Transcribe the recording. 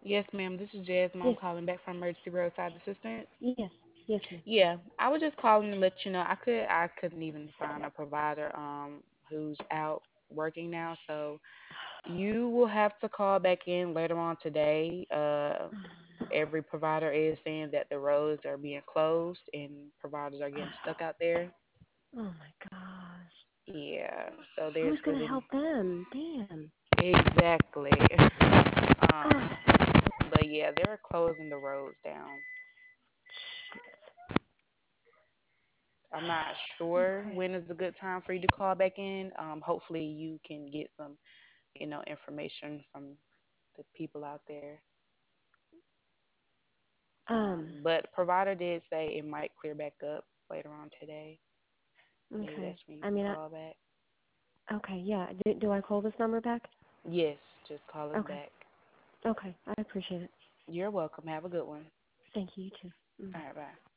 Yes, ma'am. This is Jazz Yes, mom calling back from Emergency Roadside Assistance. yes, yes, ma'am. Yeah, I was just calling to let you know I couldn't even find a provider who's out working now, so you will have to call back in later on today. Every provider is saying that the roads are being closed and providers are getting stuck out there. Oh my gosh. Yeah, so Who's there's gonna really help them? Damn. exactly. Um, Ah, but yeah, they're closing the roads down. I'm not sure okay. when is a good time for you to call back in. Hopefully you can get some, information from the people out there. Um. But provider did say it might clear back up later on today. Maybe Okay. that's when you I can mean, call back. okay. Yeah. Do I call this number back? Yes, just call us Okay. back. Okay. I appreciate it. You're welcome. Have a good one. Thank you. You too. All Bye. right, bye.